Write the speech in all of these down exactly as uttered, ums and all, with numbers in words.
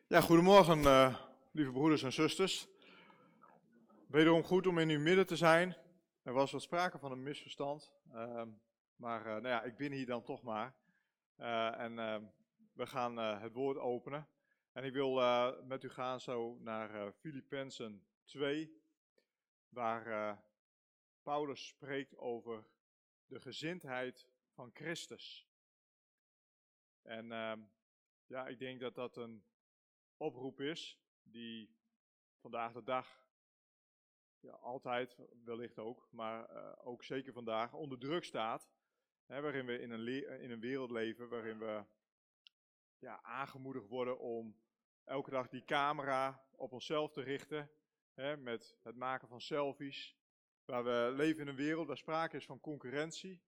Ja, goedemorgen, uh, lieve broeders en zusters. Wederom goed om in uw midden te zijn. Er was wat sprake van een misverstand, uh, maar uh, nou ja, ik ben hier dan toch maar. Uh, en uh, we gaan uh, het woord openen. En ik wil uh, met u gaan zo naar uh, Filippenzen twee, waar uh, Paulus spreekt over de gezindheid van Christus. En uh, ja, ik denk dat dat een oproep is die vandaag de dag, ja, altijd wellicht ook, maar uh, ook zeker vandaag onder druk staat. Hè, waarin we in een, le- in een wereld leven waarin we ja, aangemoedigd worden om elke dag die camera op onszelf te richten. Hè, met het maken van selfies. Waar we leven in een wereld waar sprake is van concurrentie.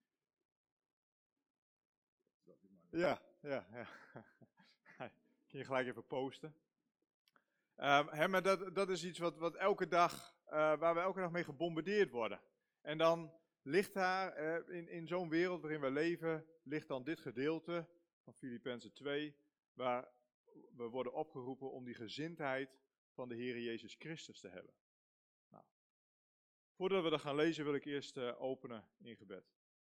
Ja, ja, ja. Kun je gelijk even posten. Um, hè, maar dat, dat is iets wat, wat elke dag, uh, waar we elke dag mee gebombardeerd worden. En dan ligt daar, uh, in, in zo'n wereld waarin we leven, ligt dan dit gedeelte van Filippenzen twee, waar we worden opgeroepen om die gezindheid van de Heer Jezus Christus te hebben. Nou, voordat we dat gaan lezen wil ik eerst uh, openen in gebed.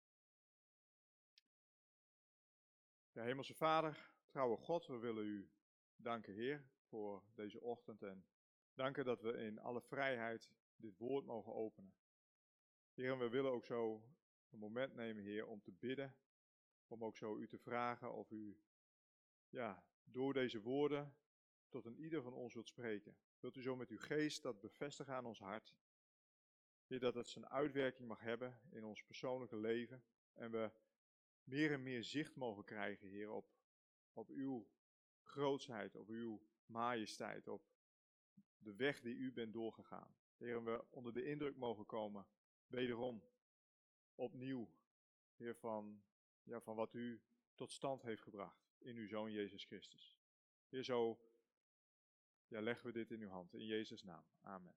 Ja, Hemelse Vader, trouwe God, we willen u danken, Heer, voor deze ochtend en danken dat we in alle vrijheid dit woord mogen openen. Heer, en we willen ook zo een moment nemen, Heer, om te bidden, om ook zo u te vragen of u ja, door deze woorden tot een ieder van ons wilt spreken. Wilt u zo met uw geest dat bevestigen aan ons hart, Heer, dat het zijn uitwerking mag hebben in ons persoonlijke leven en we meer en meer zicht mogen krijgen, Heer, op, op uw grootsheid, op uw majesteit, op de weg die u bent doorgegaan. Heer, en we onder de indruk mogen komen, wederom, opnieuw, Heer, van, ja, van wat u tot stand heeft gebracht in uw Zoon Jezus Christus. Heer, zo ja, leggen we dit in uw hand, in Jezus' naam. Amen.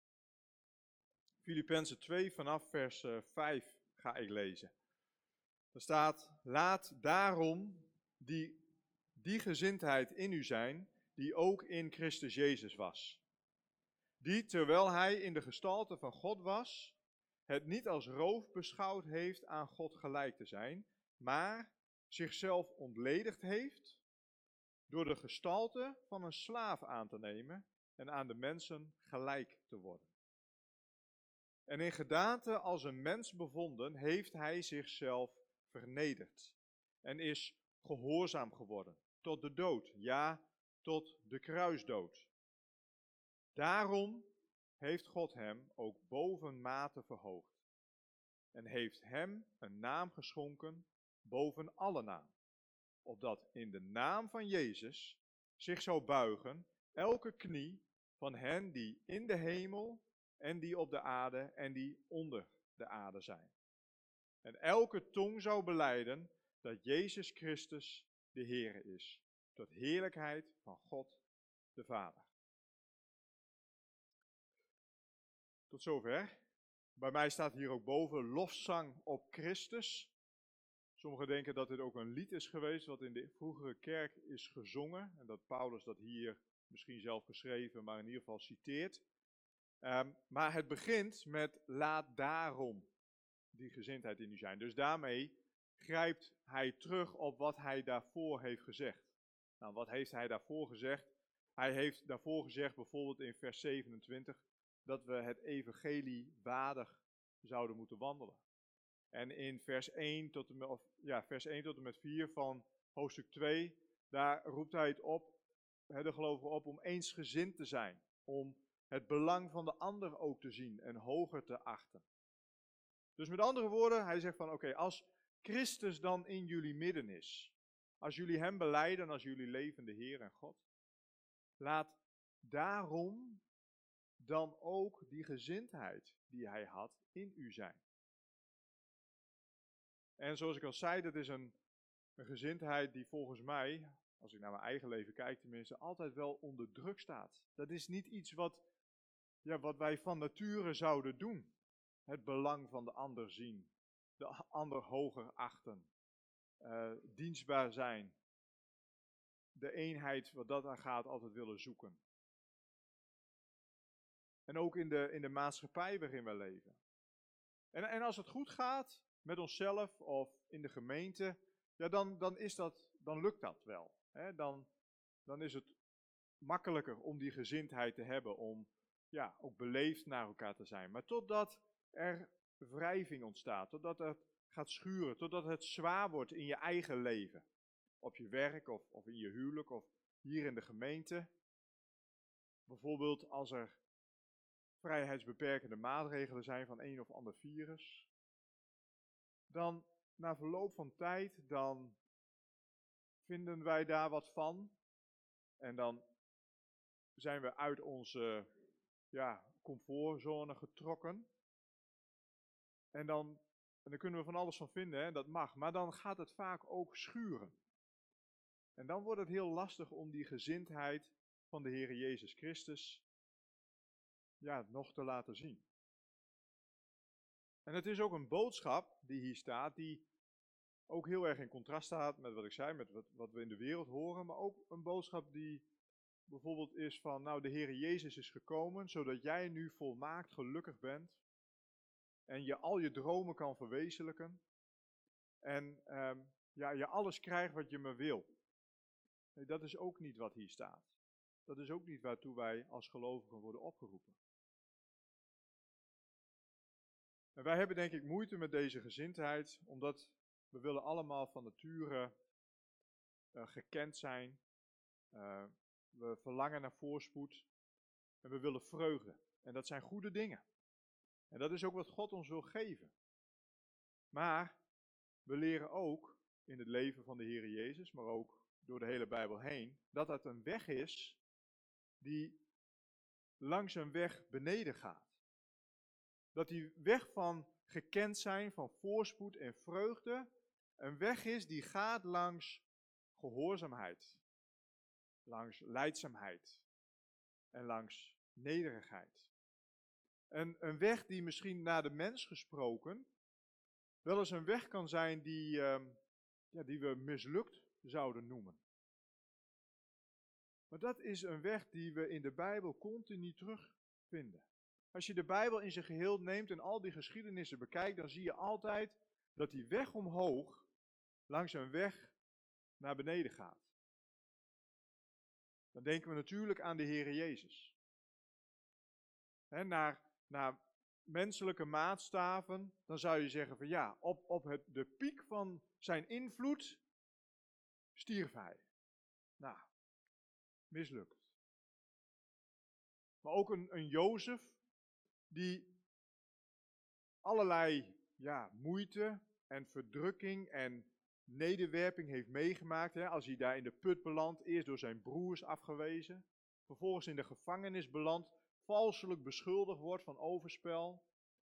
Filippenzen twee, vanaf vers uh, vijf ga ik lezen. Er staat, laat daarom die, die gezindheid in u zijn, die ook in Christus Jezus was. Die, terwijl hij in de gestalte van God was, het niet als roof beschouwd heeft aan God gelijk te zijn, maar zichzelf ontledigd heeft door de gestalte van een slaaf aan te nemen en aan de mensen gelijk te worden. En in gedaante als een mens bevonden, heeft hij zichzelf vernederd en is gehoorzaam geworden tot de dood, ja, tot de kruisdood. Daarom heeft God hem ook bovenmate verhoogd en heeft hem een naam geschonken boven alle naam, opdat in de naam van Jezus zich zou buigen elke knie van hen die in de hemel en die op de aarde en die onder de aarde zijn. En elke tong zou belijden dat Jezus Christus de Heere is, tot heerlijkheid van God de Vader. Tot zover. Bij mij staat hier ook boven lofzang op Christus. Sommigen denken dat dit ook een lied is geweest wat in de vroegere kerk is gezongen. En dat Paulus dat hier misschien zelf geschreven, maar in ieder geval citeert. Um, maar het begint met laat daarom die gezindheid in u zijn. Dus daarmee grijpt hij terug op wat hij daarvoor heeft gezegd. Nou, wat heeft hij daarvoor gezegd? Hij heeft daarvoor gezegd, bijvoorbeeld in vers zevenentwintig, dat we het evangelie waardig zouden moeten wandelen. En in vers één tot en met, of, ja, vers één tot en met vier van hoofdstuk twee, daar roept hij het op, de gelovigen op om eensgezind te zijn. Om het belang van de ander ook te zien en hoger te achten. Dus met andere woorden, hij zegt van oké, okay, als Christus dan in jullie midden is, als jullie hem belijden, als jullie levende Heer en God, laat daarom dan ook die gezindheid die hij had in u zijn. En zoals ik al zei, dat is een, een gezindheid die volgens mij, als ik naar mijn eigen leven kijk tenminste, altijd wel onder druk staat. Dat is niet iets wat, ja, wat wij van nature zouden doen. Het belang van de ander zien, de ander hoger achten, uh, dienstbaar zijn. de eenheid wat dat aan gaat altijd willen zoeken. En ook in de, in de maatschappij waarin we leven. En, en als het goed gaat met onszelf of in de gemeente, ja, dan, dan, is dat, dan lukt dat wel. Hè? Dan, dan is het makkelijker om die gezindheid te hebben, om ja, ook beleefd naar elkaar te zijn. Maar totdat er wrijving ontstaat, totdat het gaat schuren, totdat het zwaar wordt in je eigen leven. Op je werk of, of in je huwelijk of hier in de gemeente. Bijvoorbeeld als er vrijheidsbeperkende maatregelen zijn van een of ander virus. Dan na verloop van tijd, dan vinden wij daar wat van. En dan zijn we uit onze ja, comfortzone getrokken. En dan, en dan kunnen we van alles van vinden, hè, dat mag. Maar dan gaat het vaak ook schuren. En dan wordt het heel lastig om die gezindheid van de Heer Jezus Christus ja, nog te laten zien. En het is ook een boodschap die hier staat, die ook heel erg in contrast staat met wat ik zei, met wat, wat we in de wereld horen. Maar ook een boodschap die bijvoorbeeld is van, nou, de Heer Jezus is gekomen, zodat jij nu volmaakt gelukkig bent. En je al je dromen kan verwezenlijken. En um, ja, je alles krijgt wat je maar wil. Nee, dat is ook niet wat hier staat. Dat is ook niet waartoe wij als gelovigen worden opgeroepen. En wij hebben denk ik moeite met deze gezindheid, omdat we willen allemaal van nature uh, gekend zijn. Uh, we verlangen naar voorspoed en we willen vreugde. En dat zijn goede dingen. En dat is ook wat God ons wil geven. Maar we leren ook in het leven van de Heer Jezus, maar ook door de hele Bijbel heen, dat het een weg is die langs een weg beneden gaat. Dat die weg van gekend zijn, van voorspoed en vreugde, een weg is die gaat langs gehoorzaamheid, langs lijdzaamheid en langs nederigheid. En een weg die misschien naar de mens gesproken wel eens een weg kan zijn die, uh, ja, die we mislukt zouden noemen. Maar dat is een weg die we in de Bijbel continu terugvinden. Als je de Bijbel in zijn geheel neemt en al die geschiedenissen bekijkt, dan zie je altijd dat die weg omhoog langs een weg naar beneden gaat. Dan denken we natuurlijk aan de Heer Jezus. He, naar, naar menselijke maatstaven, dan zou je zeggen van ja, op, op het, de piek van zijn invloed stierf hij. Nou, mislukt. Maar ook een, een Jozef die allerlei ja, moeite en verdrukking en nederwerping heeft meegemaakt. Hè, als hij daar in de put belandt, eerst door zijn broers afgewezen, vervolgens in de gevangenis belandt, valselijk beschuldigd wordt van overspel.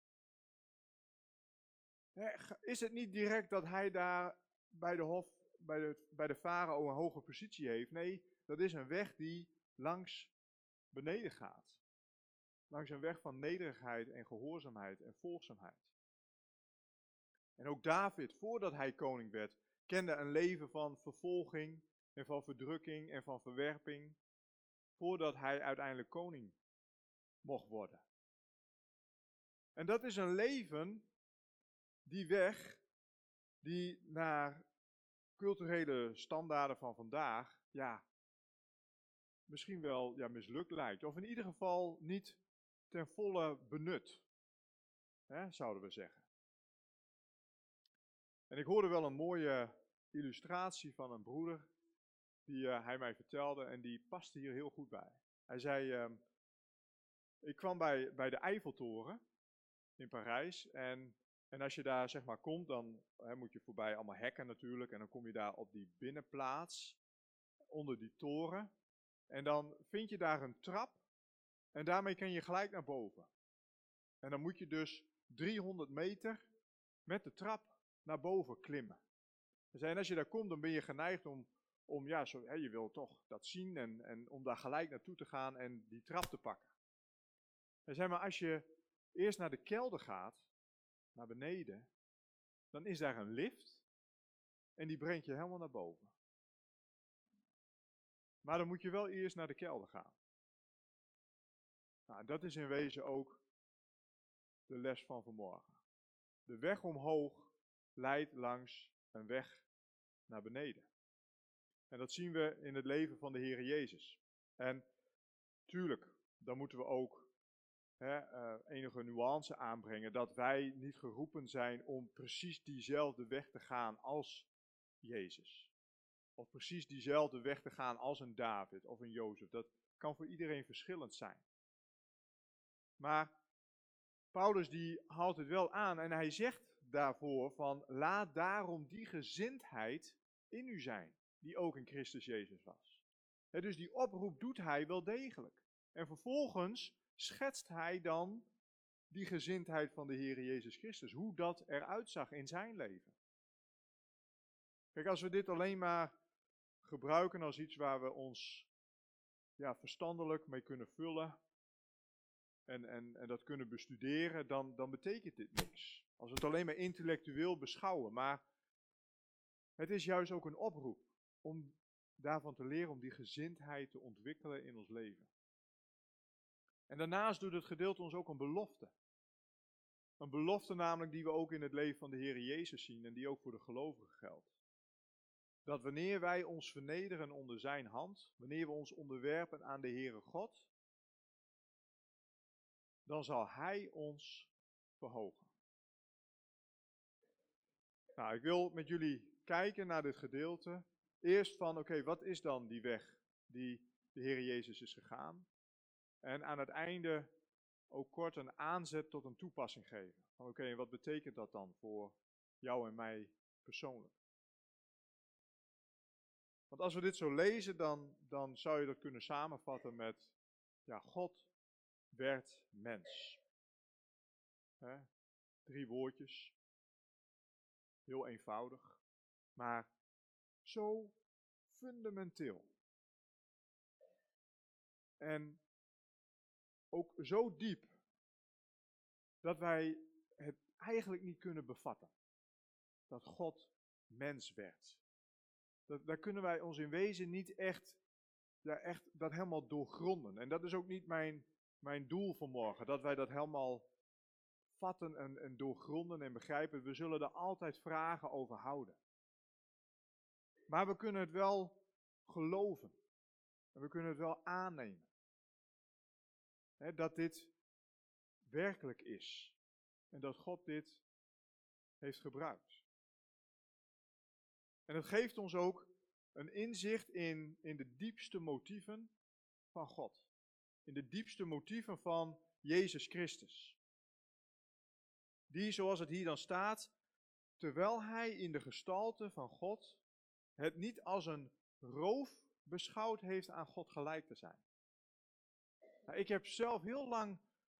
Is het niet direct dat hij daar bij de hof, bij de, bij de farao een hoge positie heeft? Nee, dat is een weg die langs beneden gaat. Langs een weg van nederigheid en gehoorzaamheid en volgzaamheid. En ook David, voordat hij koning werd, kende een leven van vervolging en van verdrukking en van verwerping, voordat hij uiteindelijk koning mocht worden. En dat is een leven, die weg, die naar culturele standaarden van vandaag, ja, misschien wel ja, mislukt lijkt. Of in ieder geval niet ten volle benut, hè, zouden we zeggen. En ik hoorde wel een mooie illustratie van een broeder, die uh, hij mij vertelde en die paste hier heel goed bij. Hij zei, uh, ik kwam bij, bij de Eiffeltoren in Parijs en, en als je daar zeg maar komt, dan hè, moet je voorbij allemaal hekken natuurlijk en dan kom je daar op die binnenplaats, onder die toren. En dan vind je daar een trap en daarmee kan je gelijk naar boven. En dan moet je dus driehonderd meter met de trap naar boven klimmen. En als je daar komt, dan ben je geneigd om, om ja, zo, hè, je wil toch dat zien en, en om daar gelijk naartoe te gaan en die trap te pakken. En zeg maar, als je eerst naar de kelder gaat, naar beneden, dan is daar een lift en die brengt je helemaal naar boven. Maar dan moet je wel eerst naar de kelder gaan. Nou, dat is in wezen ook de les van vanmorgen. De weg omhoog leidt langs een weg naar beneden. En dat zien we in het leven van de Heer Jezus. En tuurlijk, dan moeten we ook hè, uh, enige nuance aanbrengen dat wij niet geroepen zijn om precies diezelfde weg te gaan als Jezus. Of precies diezelfde weg te gaan als een David of een Jozef. Dat kan voor iedereen verschillend zijn. Maar Paulus die haalt het wel aan en hij zegt daarvoor van laat daarom die gezindheid in u zijn, die ook in Christus Jezus was. He, dus die oproep doet hij wel degelijk. En vervolgens schetst hij dan die gezindheid van de Heer Jezus Christus, hoe dat eruit zag in zijn leven. Kijk, als we dit alleen maar gebruiken als iets waar we ons ja, verstandelijk mee kunnen vullen en, en, en dat kunnen bestuderen, dan, dan betekent dit niks. Als we het alleen maar intellectueel beschouwen, maar het is juist ook een oproep om daarvan te leren, om die gezindheid te ontwikkelen in ons leven. En daarnaast doet het gedeelte ons ook een belofte. Een belofte namelijk die we ook in het leven van de Heer Jezus zien en die ook voor de gelovigen geldt. Dat wanneer wij ons vernederen onder zijn hand, wanneer we ons onderwerpen aan de Heere God, dan zal hij ons verhogen. Nou, ik wil met jullie kijken naar dit gedeelte. Eerst van, oké, okay, wat is dan die weg die de Heer Jezus is gegaan? En aan het einde ook kort een aanzet tot een toepassing geven. Oké, okay, en wat betekent dat dan voor jou en mij persoonlijk? Want als we dit zo lezen, dan, dan zou je dat kunnen samenvatten met, ja, God werd mens. He, drie woordjes. Heel eenvoudig, maar zo fundamenteel. En ook zo diep, dat wij het eigenlijk niet kunnen bevatten. Dat God mens werd. Dat, daar kunnen wij ons in wezen niet echt, ja, echt dat helemaal doorgronden. En dat is ook niet mijn, mijn doel vanmorgen, dat wij dat helemaal vatten en, en doorgronden en begrijpen. We zullen er altijd vragen over houden. Maar we kunnen het wel geloven. En we kunnen het wel aannemen. He, dat dit werkelijk is. En dat God dit heeft gebruikt. En het geeft ons ook een inzicht in, in de diepste motieven van God. In de diepste motieven van Jezus Christus. Die, zoals het hier dan staat, terwijl hij in de gestalte van God het niet als een roof beschouwd heeft aan God gelijk te zijn. Nou, ik heb zelf heel lang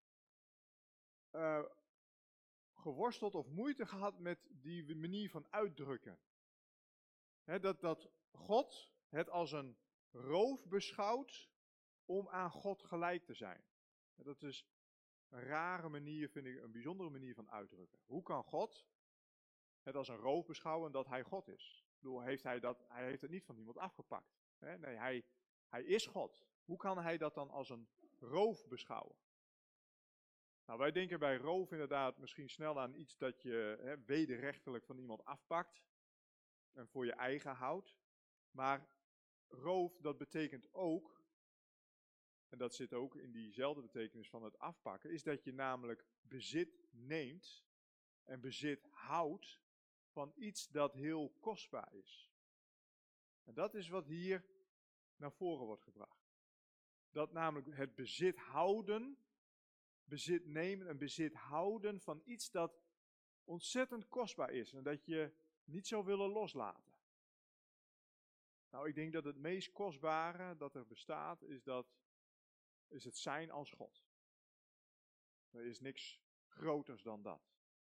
uh, geworsteld of moeite gehad met die manier van uitdrukken. He, dat, dat God het als een roof beschouwt om aan God gelijk te zijn. Dat is een rare manier, vind ik, een bijzondere manier van uitdrukken. Hoe kan God het als een roof beschouwen dat hij God is? Ik bedoel, heeft hij, dat, hij heeft het niet van iemand afgepakt. He, nee, hij, hij is God. Hoe kan hij dat dan als een roof beschouwen? Nou, wij denken bij roof inderdaad misschien snel aan iets dat je he, wederrechtelijk van iemand afpakt en voor je eigen houdt. Maar roof, dat betekent ook, en dat zit ook in diezelfde betekenis van het afpakken, is dat je namelijk bezit neemt en bezit houdt van iets dat heel kostbaar is. En dat is wat hier naar voren wordt gebracht. Dat namelijk het bezit houden, bezit nemen en bezit houden van iets dat ontzettend kostbaar is en dat je niet zou willen loslaten. Nou, ik denk dat het meest kostbare dat er bestaat is, dat, is het zijn als God. Er is niks groters dan dat.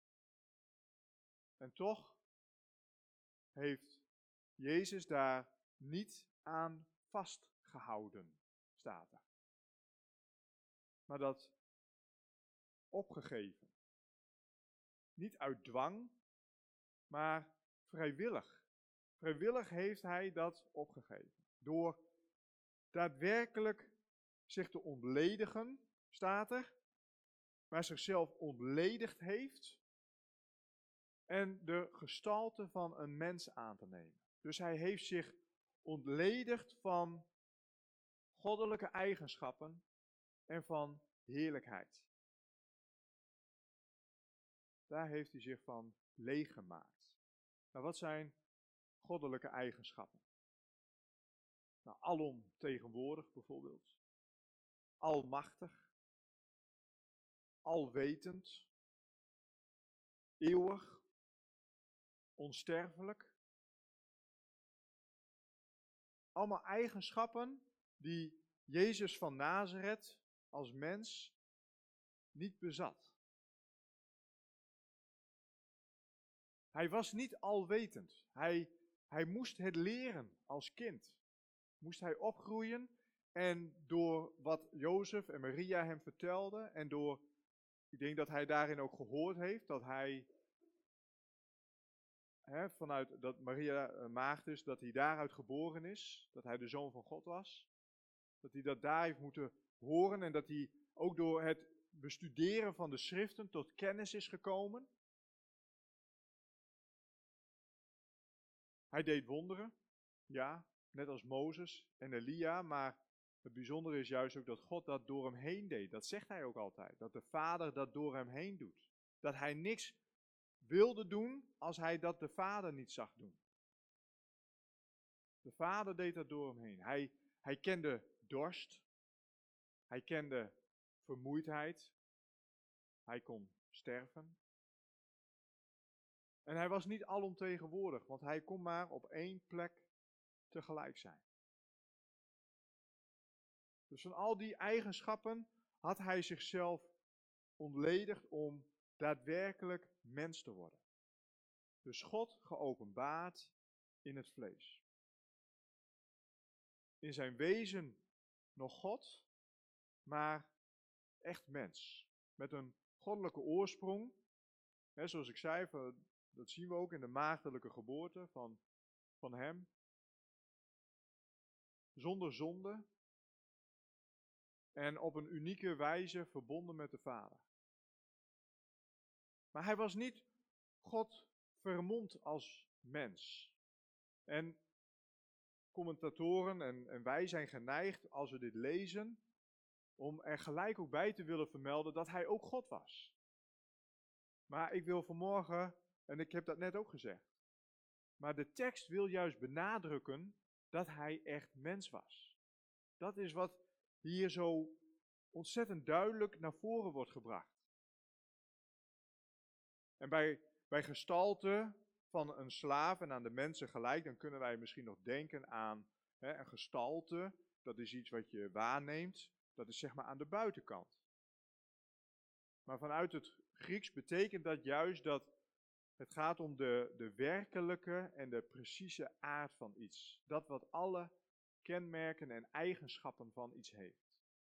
En toch heeft Jezus daar niet aan vastgehouden, staat er. Maar dat opgegeven. Niet uit dwang, maar vrijwillig. Vrijwillig heeft hij dat opgegeven. Door daadwerkelijk zich te ontledigen, staat er, maar zichzelf ontledigd heeft en de gestalte van een mens aan te nemen. Dus hij heeft zich ontledigd van goddelijke eigenschappen en van heerlijkheid. Daar heeft hij zich van leeg gemaakt. Nou, wat zijn goddelijke eigenschappen? Nou, alomtegenwoordig bijvoorbeeld. Almachtig. Alwetend. Eeuwig. Onsterfelijk. Allemaal eigenschappen die Jezus van Nazareth als mens niet bezat. Hij was niet alwetend. Hij, hij moest het leren als kind. Moest hij opgroeien en door wat Jozef en Maria hem vertelden en door, ik denk dat hij daarin ook gehoord heeft, dat hij, hè, vanuit dat Maria een maagd is, dat hij daaruit geboren is, dat hij de Zoon van God was. Dat hij dat daar heeft moeten horen en dat hij ook door het bestuderen van de schriften tot kennis is gekomen. Hij deed wonderen, ja, net als Mozes en Elia, maar het bijzondere is juist ook dat God dat door hem heen deed. Dat zegt hij ook altijd, dat de Vader dat door hem heen doet. Dat hij niks wilde doen als hij dat de Vader niet zag doen. De Vader deed dat door hem heen. Hij, hij kende dorst, hij kende vermoeidheid, hij kon sterven. En hij was niet alomtegenwoordig, want hij kon maar op één plek tegelijk zijn. Dus van al die eigenschappen had hij zichzelf ontledigd om daadwerkelijk mens te worden. Dus God geopenbaard in het vlees. In zijn wezen nog God, maar echt mens. Met een goddelijke oorsprong. He, zoals ik zei, dat zien we ook in de maagdelijke geboorte van, van hem. Zonder zonde. En op een unieke wijze verbonden met de Vader. Maar hij was niet God vermomd als mens. En commentatoren en, en wij zijn geneigd, als we dit lezen, om er gelijk ook bij te willen vermelden dat hij ook God was. Maar ik wil vanmorgen, en ik heb dat net ook gezegd, maar de tekst wil juist benadrukken dat hij echt mens was. Dat is wat hier zo ontzettend duidelijk naar voren wordt gebracht. En bij, bij gestalte van een slaaf en aan de mensen gelijk, dan kunnen wij misschien nog denken aan hè, een gestalte. Dat is iets wat je waarneemt, dat is zeg maar aan de buitenkant. Maar vanuit het Grieks betekent dat juist dat het gaat om de, de werkelijke en de precieze aard van iets. Dat wat alle kenmerken en eigenschappen van iets heeft.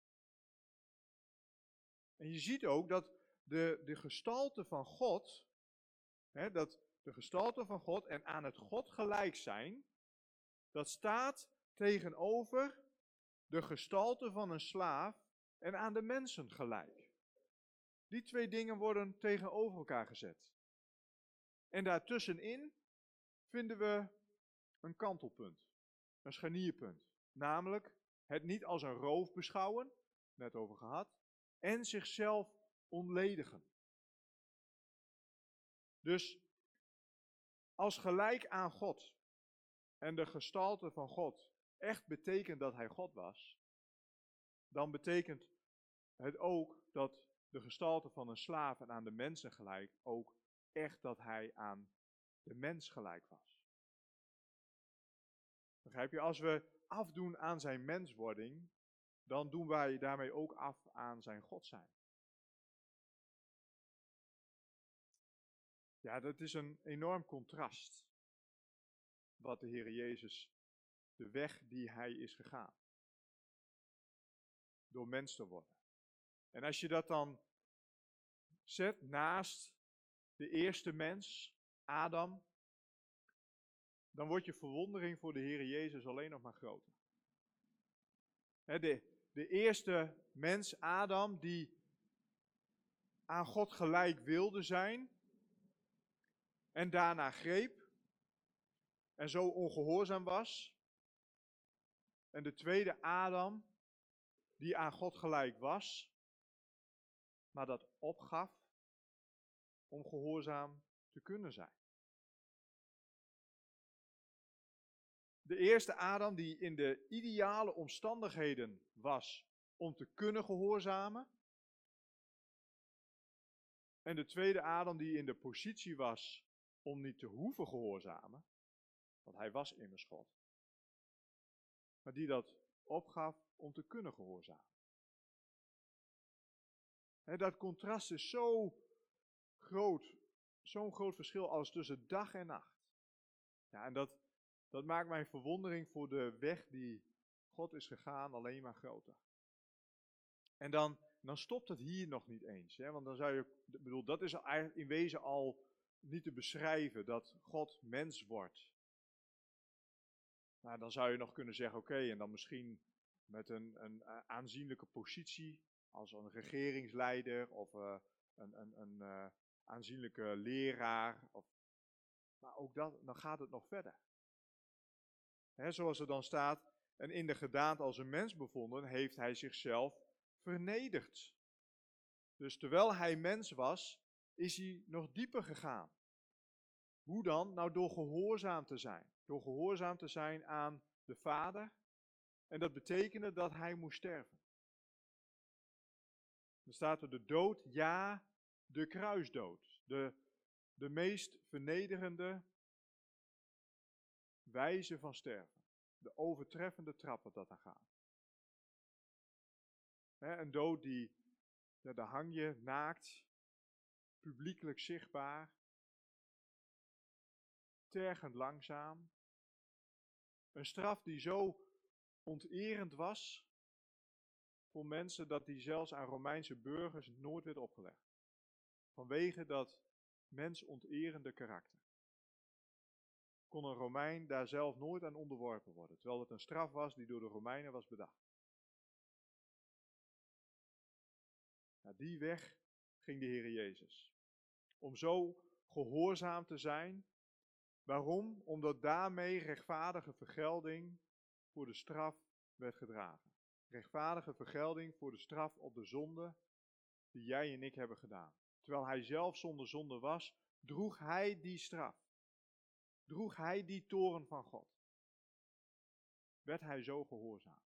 En je ziet ook dat de, de gestalte van God, hè, dat de gestalte van God en aan het God gelijk zijn, dat staat tegenover de gestalte van een slaaf en aan de mensen gelijk. Die twee dingen worden tegenover elkaar gezet. En daartussenin vinden we een kantelpunt, een scharnierpunt. Namelijk het niet als een roof beschouwen, net over gehad, en zichzelf ontledigen. Dus als gelijk aan God en de gestalte van God echt betekent dat hij God was, dan betekent het ook dat de gestalte van een slaaf en aan de mensen gelijk ook echt dat hij aan de mens gelijk was. Begrijp je? Als we afdoen aan zijn menswording, dan doen wij daarmee ook af aan zijn God zijn. Ja, dat is een enorm contrast. Wat de Heer Jezus, de weg die hij is gegaan. Door mens te worden. En als je dat dan zet naast de eerste mens, Adam, dan wordt je verwondering voor de Heer Jezus alleen nog maar groter. He, de, de eerste mens, Adam, die aan God gelijk wilde zijn en daarna greep en zo ongehoorzaam was. En de tweede Adam, die aan God gelijk was, maar dat opgaf om gehoorzaam te kunnen zijn. De eerste Adam die in de ideale omstandigheden was om te kunnen gehoorzamen. En de tweede Adam die in de positie was om niet te hoeven gehoorzamen, want hij was immers God. Maar die dat opgaf om te kunnen gehoorzamen. He, dat contrast is zo groot, zo'n groot verschil als tussen dag en nacht. Ja, en dat, dat maakt mijn verwondering voor de weg die God is gegaan alleen maar groter. En dan, dan stopt het hier nog niet eens. Hè? Want dan zou je, ik bedoel, dat is eigenlijk in wezen al niet te beschrijven, dat God mens wordt. Nou, dan zou je nog kunnen zeggen, oké, okay, en dan misschien met een, een aanzienlijke positie, als een regeringsleider of uh, een, een, een uh, aanzienlijke leraar. Of, maar ook dat, dan gaat het nog verder. He, zoals er dan staat, en in de gedaante als een mens bevonden, heeft hij zichzelf vernederd. Dus terwijl hij mens was, is hij nog dieper gegaan. Hoe dan? Nou, door gehoorzaam te zijn. Door gehoorzaam te zijn aan de Vader. En dat betekende dat hij moest sterven. Dan staat er de dood, ja, de kruisdood. De, de meest vernederende wijze van sterven. De overtreffende trap wat dat aan gaat. He, een dood die, ja, daar hang je naakt, publiekelijk zichtbaar, tergend langzaam. Een straf die zo onterend was voor mensen dat die zelfs aan Romeinse burgers nooit werd opgelegd. Vanwege dat mensonterende karakter. Kon een Romein daar zelf nooit aan onderworpen worden, terwijl het een straf was die door de Romeinen was bedacht. Nou, die weg ging de Heer Jezus. Om zo gehoorzaam te zijn. Waarom? Omdat daarmee rechtvaardige vergelding voor de straf werd gedragen. Rechtvaardige vergelding voor de straf op de zonde die jij en ik hebben gedaan. Terwijl hij zelf zonder zonde was, droeg hij die straf. Droeg hij die toorn van God. Werd hij zo gehoorzaam.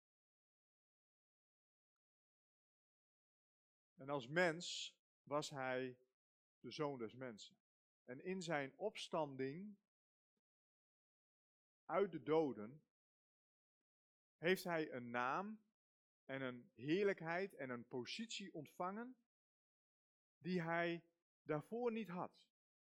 En als mens was hij de zoon des mensen. En in zijn opstanding uit de doden heeft hij een naam en een heerlijkheid en een positie ontvangen die hij daarvoor niet had.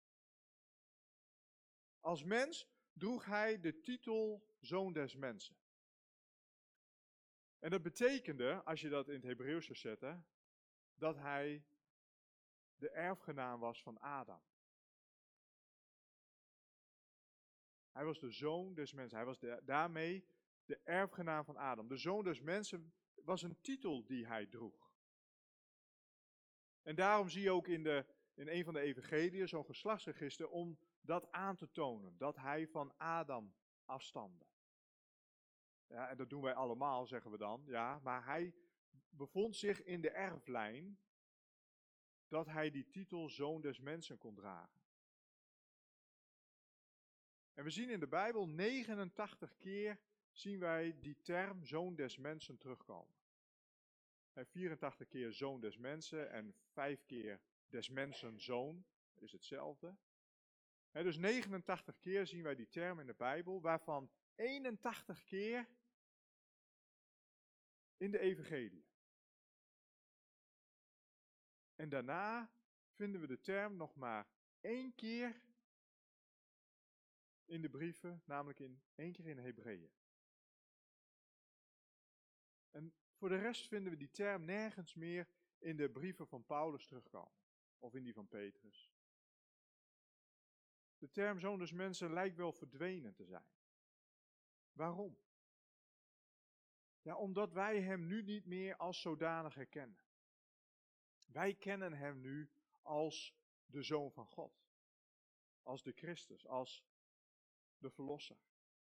Als mens droeg hij de titel zoon des mensen. En dat betekende, als je dat in het Hebreeuws zou zetten, dat hij de erfgenaam was van Adam. Hij was de zoon des mensen. Hij was de, daarmee de erfgenaam van Adam. De zoon des mensen was een titel die hij droeg. En daarom zie je ook in, de, in een van de evangeliën zo'n geslachtsregister om dat aan te tonen. Dat hij van Adam afstamde. Ja, en dat doen wij allemaal, zeggen we dan. Ja, maar hij bevond zich in de erflijn dat hij die titel zoon des mensen kon dragen. En we zien in de Bijbel negenentachtig keer zien wij die term zoon des mensen terugkomen. En vierentachtig keer zoon des mensen en vijf keer des mensen zoon, dat is hetzelfde. He, dus negenentachtig keer zien wij die term in de Bijbel, waarvan eenentachtig keer in de evangelie. En daarna vinden we de term nog maar één keer in de brieven, namelijk in één keer in Hebreeën. En voor de rest vinden we die term nergens meer in de brieven van Paulus terugkomen. Of in die van Petrus. De term zoon des mensen lijkt wel verdwenen te zijn. Waarom? Ja, omdat wij hem nu niet meer als zodanig herkennen. Wij kennen hem nu als de Zoon van God. Als de Christus, als de Verlosser.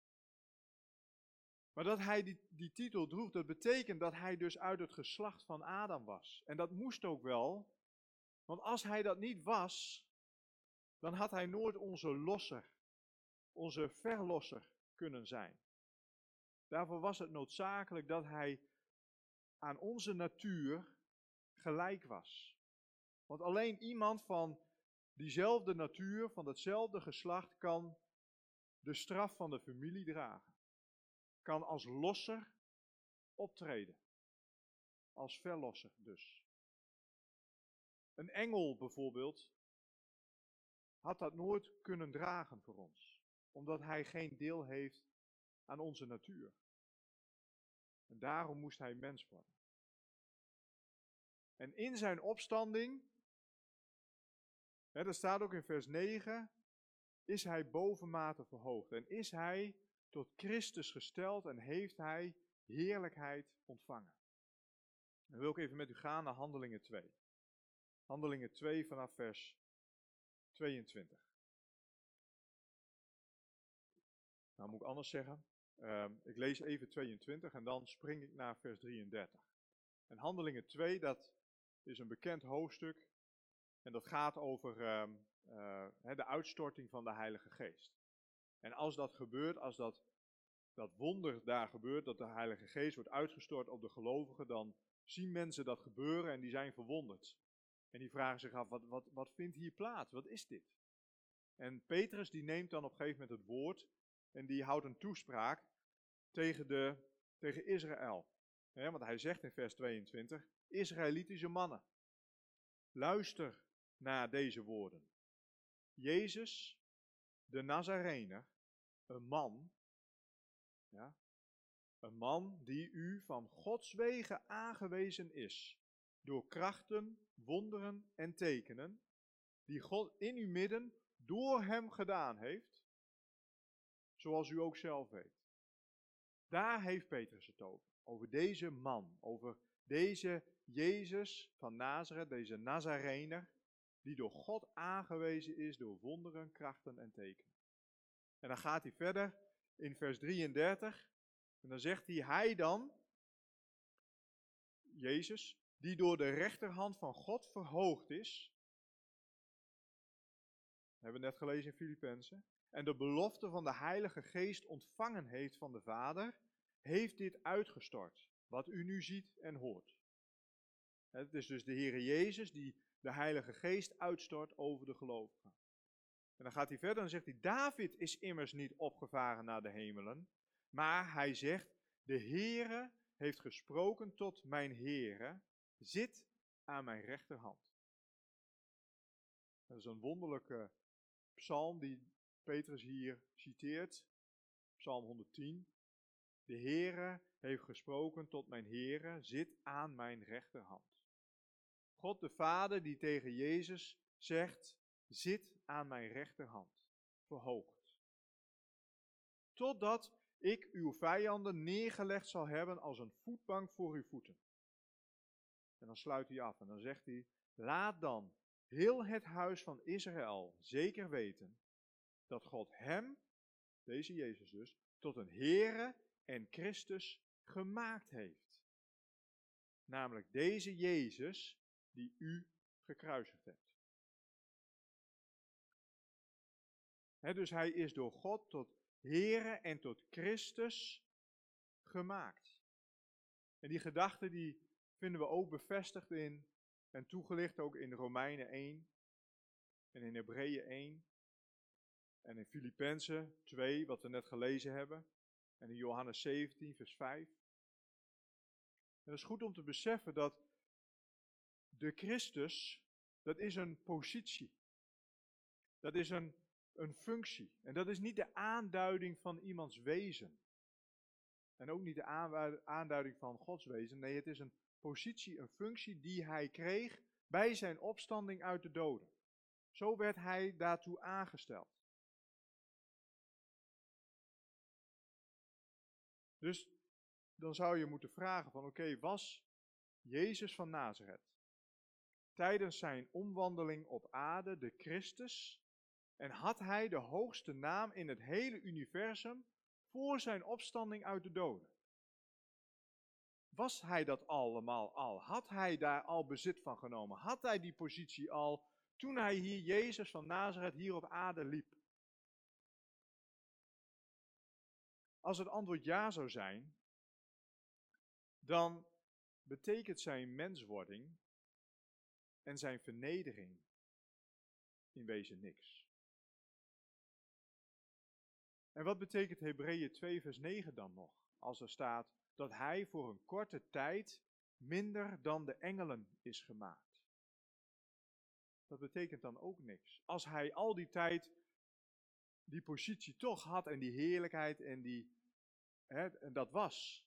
Maar dat hij die, die titel droeg, dat betekent dat hij dus uit het geslacht van Adam was. En dat moest ook wel, want als hij dat niet was, dan had hij nooit onze losser, onze verlosser kunnen zijn. Daarvoor was het noodzakelijk dat hij aan onze natuur gelijk was. Want alleen iemand van diezelfde natuur, van datzelfde geslacht, kan de straf van de familie dragen. Kan als losser optreden. Als verlosser dus. Een engel bijvoorbeeld had dat nooit kunnen dragen voor ons. Omdat hij geen deel heeft aan onze natuur. En daarom moest hij mens worden. En in zijn opstanding, hè, dat staat ook in vers negen, is hij bovenmate verhoogd. En is hij tot Christus gesteld en heeft hij heerlijkheid ontvangen. Dan wil ik even met u gaan naar Handelingen twee. Handelingen twee vanaf vers tweeëntwintig. Nou moet ik anders zeggen. Uh, ik lees even tweeëntwintig en dan spring ik naar vers drieëndertig. En Handelingen twee, dat is een bekend hoofdstuk. En dat gaat over uh, uh, de uitstorting van de Heilige Geest. En als dat gebeurt, als dat, dat wonder daar gebeurt, dat de Heilige Geest wordt uitgestort op de gelovigen, dan zien mensen dat gebeuren en die zijn verwonderd. En die vragen zich af, wat, wat, wat vindt hier plaats? Wat is dit? En Petrus die neemt dan op een gegeven moment het woord en die houdt een toespraak tegen, de, tegen Israël. Ja, want hij zegt in vers tweeëntwintig, Israëlitische mannen, luister naar deze woorden. Jezus, de Nazarener, een man, ja, een man die u van Gods wegen aangewezen is, door krachten, wonderen en tekenen, die God in uw midden door hem gedaan heeft, zoals u ook zelf weet. Daar heeft Petrus het over, over deze man, over deze Jezus van Nazareth, deze Nazarener, die door God aangewezen is door wonderen, krachten en tekenen. En dan gaat hij verder in vers drieëndertig, en dan zegt hij, hij dan, Jezus, die door de rechterhand van God verhoogd is, hebben we net gelezen in Filippenzen, en de belofte van de Heilige Geest ontvangen heeft van de Vader, heeft dit uitgestort, wat u nu ziet en hoort. Het is dus de Heere Jezus die de Heilige Geest uitstort over de gelovigen. En dan gaat hij verder en zegt hij, David is immers niet opgevaren naar de hemelen, maar hij zegt, de Heere heeft gesproken tot mijn Heere, zit aan mijn rechterhand. Dat is een wonderlijke psalm die Petrus hier citeert, psalm honderdtien. De Heere heeft gesproken tot mijn Heere, zit aan mijn rechterhand. God de Vader die tegen Jezus zegt, zit aan mijn rechterhand, verhoogd. Totdat ik uw vijanden neergelegd zal hebben als een voetbank voor uw voeten. En dan sluit hij af en dan zegt hij, laat dan heel het huis van Israël zeker weten dat God hem, deze Jezus dus, tot een Heere en Christus gemaakt heeft. Namelijk deze Jezus die u gekruisigd hebt. He, dus hij is door God tot Heere en tot Christus gemaakt. En die gedachte die vinden we ook bevestigd in en toegelicht ook in Romeinen één en in Hebreeën één en in Filippenzen twee, wat we net gelezen hebben, en in Johannes zeventien vers vijf. En het is goed om te beseffen dat de Christus, dat is een positie. Dat is een, een functie. En dat is niet de aanduiding van iemands wezen. En ook niet de aanduiding van Gods wezen. Nee, het is een positie, een functie die hij kreeg bij zijn opstanding uit de doden. Zo werd hij daartoe aangesteld. Dus dan zou je moeten vragen van oké, okay, was Jezus van Nazareth tijdens zijn omwandeling op aarde de Christus en had hij de hoogste naam in het hele universum voor zijn opstanding uit de doden? Was hij dat allemaal al? Had hij daar al bezit van genomen? Had hij die positie al toen hij hier Jezus van Nazareth hier op aarde liep? Als het antwoord ja zou zijn, dan betekent zijn menswording en zijn vernedering in wezen niks. En wat betekent Hebreeën twee vers negen dan nog? Als er staat dat hij voor een korte tijd minder dan de engelen is gemaakt. Dat betekent dan ook niks. Als hij al die tijd die positie toch had en die heerlijkheid en, die, hè, en dat was,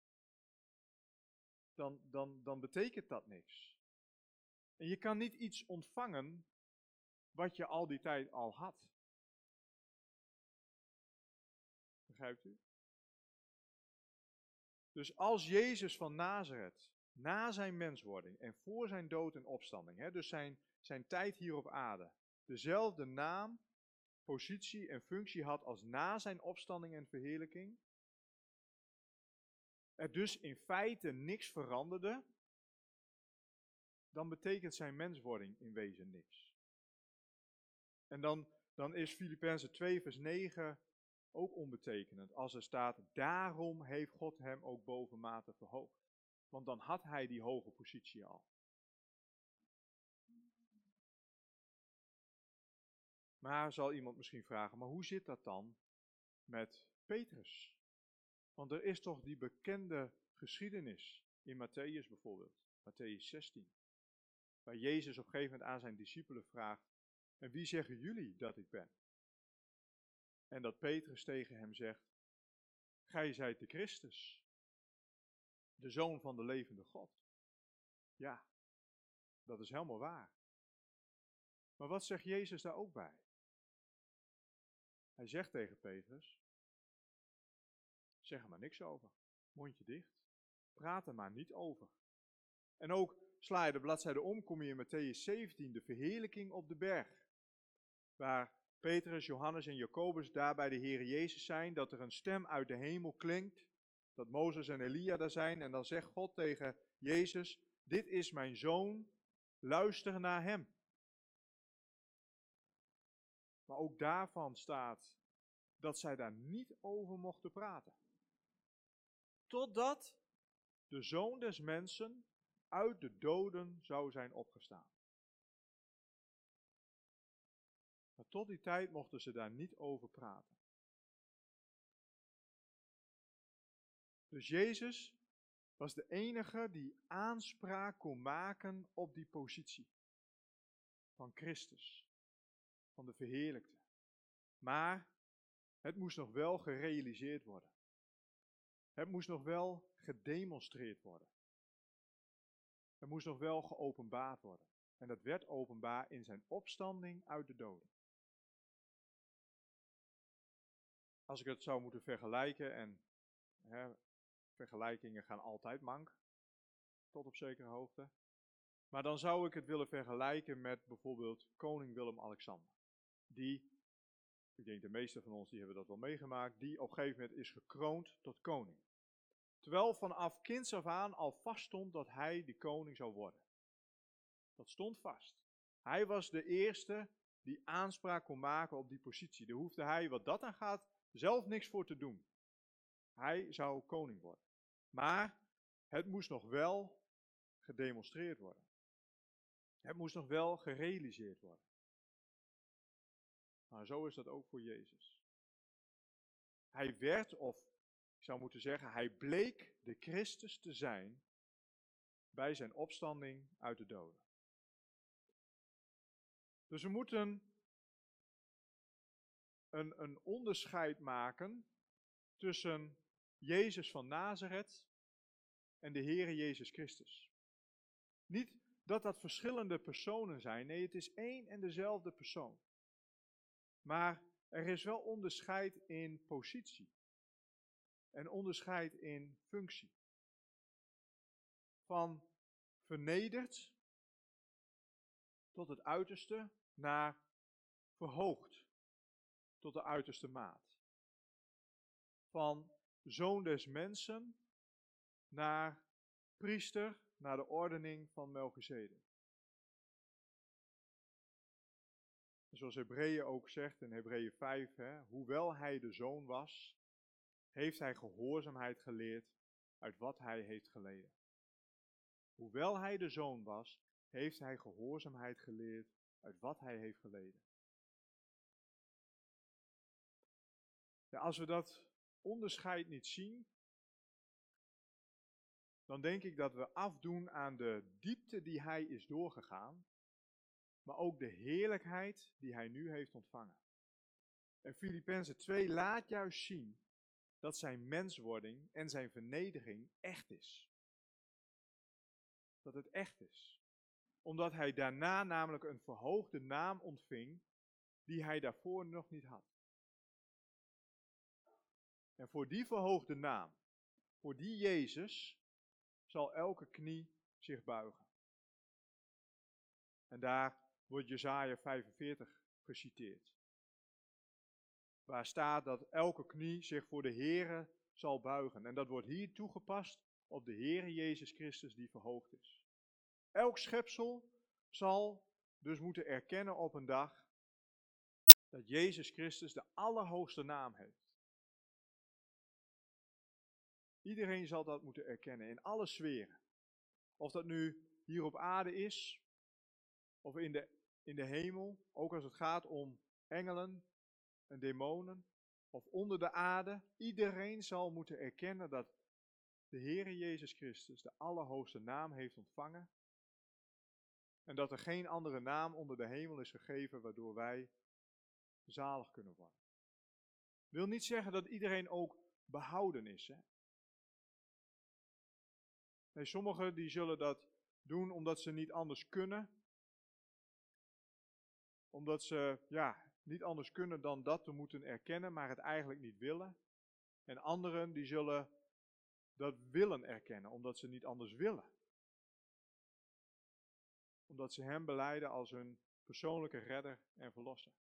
dan, dan, dan betekent dat niks. En je kan niet iets ontvangen wat je al die tijd al had. Begrijpt u? Dus als Jezus van Nazareth, na zijn menswording en voor zijn dood en opstanding, hè, dus zijn, zijn tijd hier op aarde, dezelfde naam, positie en functie had als na zijn opstanding en verheerlijking, er dus in feite niks veranderde, dan betekent zijn menswording in wezen niks. En dan, dan is Filippenzen twee vers negen ook onbetekenend, als er staat, daarom heeft God hem ook bovenmate verhoogd. Want dan had hij die hoge positie al. Maar zal iemand misschien vragen, maar hoe zit dat dan met Petrus? Want er is toch die bekende geschiedenis in Matthäus bijvoorbeeld, Matthäus zestien. Waar Jezus op een gegeven moment aan zijn discipelen vraagt, en wie zeggen jullie dat ik ben? En dat Petrus tegen hem zegt, gij zijt de Christus, de Zoon van de levende God. Ja, dat is helemaal waar. Maar wat zegt Jezus daar ook bij? Hij zegt tegen Petrus, zeg er maar niks over, mondje dicht, praat er maar niet over. En ook sla je de bladzijde om, kom je in Matthäus zeventien, de verheerlijking op de berg. Waar Petrus, Johannes en Jacobus daar bij de Heer Jezus zijn, dat er een stem uit de hemel klinkt, dat Mozes en Elia daar zijn, en dan zegt God tegen Jezus, dit is mijn zoon, luister naar hem. Maar ook daarvan staat dat zij daar niet over mochten praten. Totdat de Zoon des Mensen uit de doden zou zijn opgestaan. Maar tot die tijd mochten ze daar niet over praten. Dus Jezus was de enige die aanspraak kon maken op die positie van Christus, van de verheerlijkte. Maar het moest nog wel gerealiseerd worden. Het moest nog wel gedemonstreerd worden. Het moest nog wel geopenbaard worden. En dat werd openbaar in zijn opstanding uit de doden. Als ik het zou moeten vergelijken, en hè, vergelijkingen gaan altijd mank, tot op zekere hoogte. Maar dan zou ik het willen vergelijken met bijvoorbeeld koning Willem-Alexander. Die, ik denk de meeste van ons die hebben dat wel meegemaakt, die op een gegeven moment is gekroond tot koning. Terwijl vanaf kinds af aan al vaststond dat hij de koning zou worden. Dat stond vast. Hij was de eerste die aanspraak kon maken op die positie. Daar hoefde hij, wat dat aan gaat, zelf niks voor te doen. Hij zou koning worden. Maar het moest nog wel gedemonstreerd worden. Het moest nog wel gerealiseerd worden. Maar zo is dat ook voor Jezus. Hij werd, of ik zou moeten zeggen, hij bleek de Christus te zijn bij zijn opstanding uit de doden. Dus we moeten een, een onderscheid maken tussen Jezus van Nazareth en de Heere Jezus Christus. Niet dat dat verschillende personen zijn, nee, het is één en dezelfde persoon. Maar er is wel onderscheid in positie. en onderscheid in functie. Van vernederd tot het uiterste naar verhoogd tot de uiterste maat. Van zoon des mensen naar priester, naar de ordening van Melchizedek. Zoals Hebreeën ook zegt in Hebreeën vijf, hè, hoewel hij de zoon was, heeft hij gehoorzaamheid geleerd uit wat hij heeft geleden. Hoewel hij de zoon was, heeft hij gehoorzaamheid geleerd uit wat hij heeft geleden. Ja, als we dat onderscheid niet zien, dan denk ik dat we afdoen aan de diepte die hij is doorgegaan, maar ook de heerlijkheid die hij nu heeft ontvangen. En Filippenzen twee laat juist zien dat zijn menswording en zijn vernedering echt is. Dat het echt is. Omdat hij daarna namelijk een verhoogde naam ontving die hij daarvoor nog niet had. En voor die verhoogde naam, voor die Jezus, zal elke knie zich buigen. En daar wordt Jesaja vijfenveertig geciteerd. Waar staat dat elke knie zich voor de Heere zal buigen. En dat wordt hier toegepast op de Heere Jezus Christus die verhoogd is. Elk schepsel zal dus moeten erkennen op een dag dat Jezus Christus de allerhoogste naam heeft. Iedereen zal dat moeten erkennen in alle sferen. Of dat nu hier op aarde is, of in de, in de hemel, ook als het gaat om engelen en demonen, of onder de aarde. Iedereen zal moeten erkennen dat de Heere Jezus Christus de allerhoogste naam heeft ontvangen. En dat er geen andere naam onder de hemel is gegeven waardoor wij zalig kunnen worden. Wil niet zeggen dat iedereen ook behouden is. Hè? Nee, sommigen die zullen dat doen omdat ze niet anders kunnen. Omdat ze ja, niet anders kunnen dan dat te moeten erkennen, maar het eigenlijk niet willen. En anderen die zullen dat willen erkennen, omdat ze niet anders willen. Omdat ze hem belijden als hun persoonlijke redder en verlosser.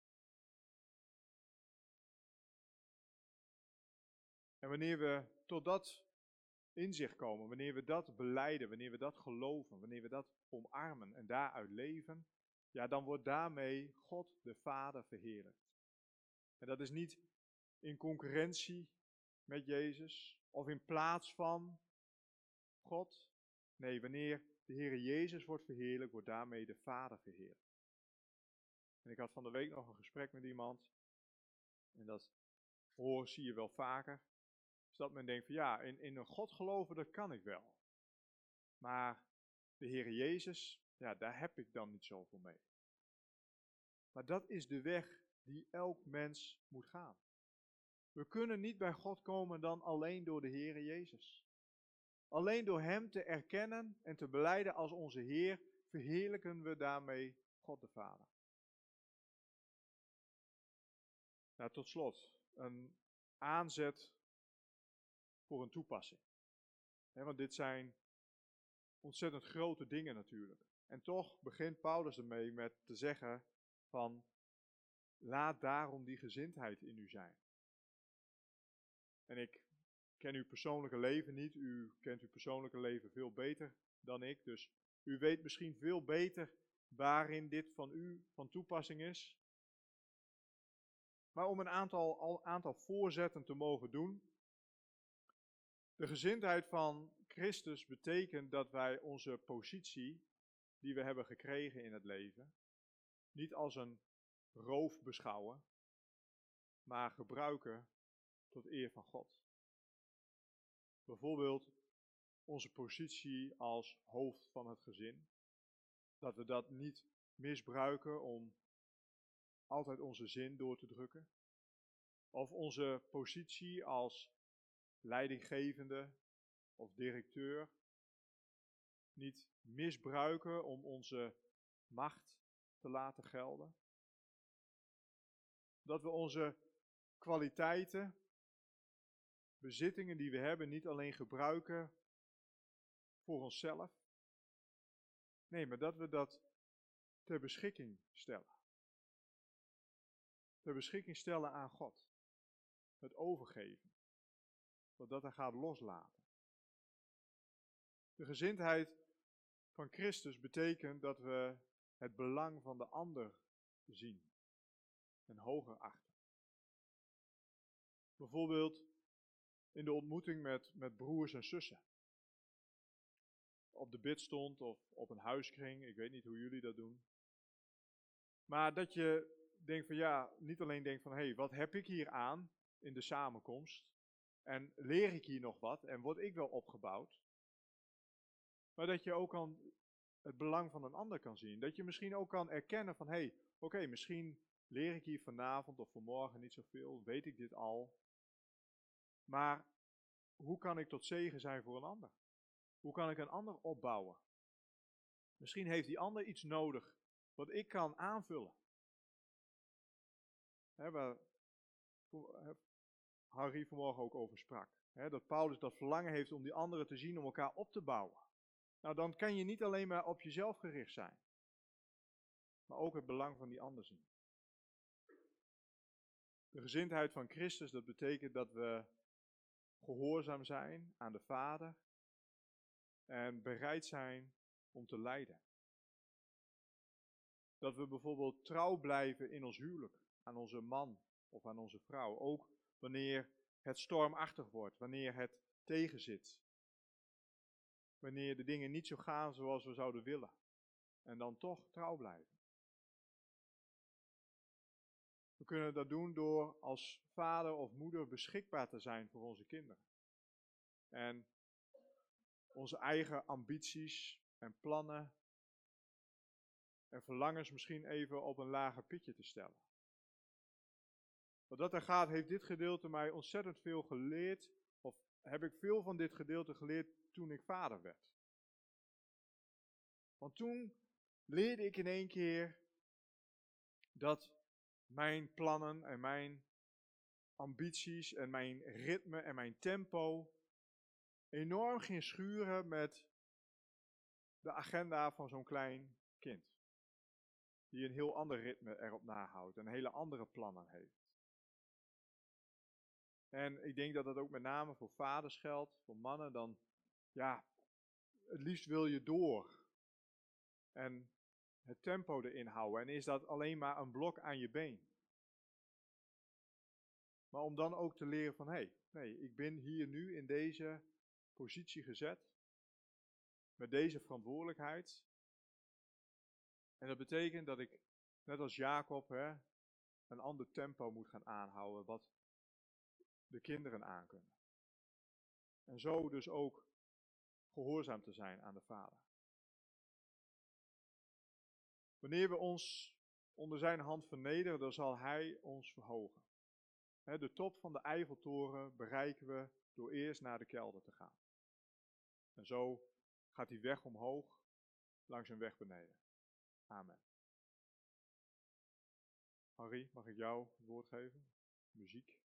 En wanneer we tot dat inzicht komen, wanneer we dat belijden, wanneer we dat geloven, wanneer we dat omarmen en daaruit leven, ja, dan wordt daarmee God de Vader verheerlijkt. En dat is niet in concurrentie met Jezus of in plaats van God. Nee, wanneer de Heere Jezus wordt verheerlijkt, wordt daarmee de Vader verheerlijkt. En ik had van de week nog een gesprek met iemand, en dat hoor zie je wel vaker, is dat men denkt van ja, in, in een God geloven, dat kan ik wel. Maar de Heere Jezus, ja, daar heb ik dan niet zoveel mee. Maar dat is de weg die elk mens moet gaan. We kunnen niet bij God komen dan alleen door de Heere Jezus. Alleen door Hem te erkennen en te belijden als onze Heer, verheerlijken we daarmee God de Vader. Nou, tot slot, een aanzet voor een toepassing. He, want dit zijn ontzettend grote dingen natuurlijk. En toch begint Paulus ermee met te zeggen van, laat daarom die gezindheid in u zijn. En ik ken uw persoonlijke leven niet, u kent uw persoonlijke leven veel beter dan ik, dus u weet misschien veel beter waarin dit van u van toepassing is. Maar om een aantal, al, aantal voorzetten te mogen doen. De gezindheid van Christus betekent dat wij onze positie die we hebben gekregen in het leven niet als een roof beschouwen, maar gebruiken tot eer van God. Bijvoorbeeld onze positie als hoofd van het gezin. Dat we dat niet misbruiken om altijd onze zin door te drukken. Of onze positie als leidinggevende of directeur niet misbruiken om onze macht te laten gelden. Dat we onze kwaliteiten bezittingen die we hebben niet alleen gebruiken voor onszelf. Nee, maar dat we dat ter beschikking stellen. Ter beschikking stellen aan God. Het overgeven. Zodat hij gaat loslaten. De gezindheid van Christus betekent dat we het belang van de ander zien. En hoger achten. Bijvoorbeeld in de ontmoeting met, met broers en zussen. Op de bidstond of op een huiskring, ik weet niet hoe jullie dat doen. Maar dat je denkt van ja, niet alleen denkt van hé, hey, wat heb ik hier aan in de samenkomst? En leer ik hier nog wat en word ik wel opgebouwd? Maar dat je ook kan het belang van een ander kan zien. Dat je misschien ook kan erkennen van hé, hey, oké, okay, misschien leer ik hier vanavond of vanmorgen niet zoveel, weet ik dit al. Maar hoe kan ik tot zegen zijn voor een ander? Hoe kan ik een ander opbouwen? Misschien heeft die ander iets nodig wat ik kan aanvullen. He, waar Harry vanmorgen ook over sprak. He, dat Paulus dat verlangen heeft om die anderen te zien, om elkaar op te bouwen. Nou, dan kan je niet alleen maar op jezelf gericht zijn. Maar ook het belang van die ander zien. De gezindheid van Christus, dat betekent dat we gehoorzaam zijn aan de Vader. En bereid zijn om te lijden. Dat we bijvoorbeeld trouw blijven in ons huwelijk. Aan onze man of aan onze vrouw. Ook wanneer het stormachtig wordt. Wanneer het tegenzit. Wanneer de dingen niet zo gaan zoals we zouden willen. En dan toch trouw blijven. We kunnen dat doen door als vader of moeder beschikbaar te zijn voor onze kinderen. En onze eigen ambities en plannen en verlangens misschien even op een lager pitje te stellen. Wat dat er gaat, heeft dit gedeelte mij ontzettend veel geleerd, of heb ik veel van dit gedeelte geleerd toen ik vader werd. Want toen leerde ik in één keer dat mijn plannen en mijn ambities en mijn ritme en mijn tempo enorm ging schuren met de agenda van zo'n klein kind. Die een heel ander ritme erop nahoudt en hele andere plannen heeft. En ik denk dat dat ook met name voor vaders geldt, voor mannen dan, ja, het liefst wil je door. En het tempo erin houden. En is dat alleen maar een blok aan je been. Maar om dan ook te leren van, hé, hey, nee, ik ben hier nu in deze positie gezet. Met deze verantwoordelijkheid. En dat betekent dat ik, net als Jacob, hè, een ander tempo moet gaan aanhouden. Wat de kinderen aankunnen. En zo dus ook gehoorzaam te zijn aan de Vader. Wanneer we ons onder zijn hand vernederen, dan zal hij ons verhogen. De top van de Eiffeltoren bereiken we door eerst naar de kelder te gaan. En zo gaat die weg omhoog, langs een weg beneden. Amen. Harry, mag ik jou het woord geven? Muziek.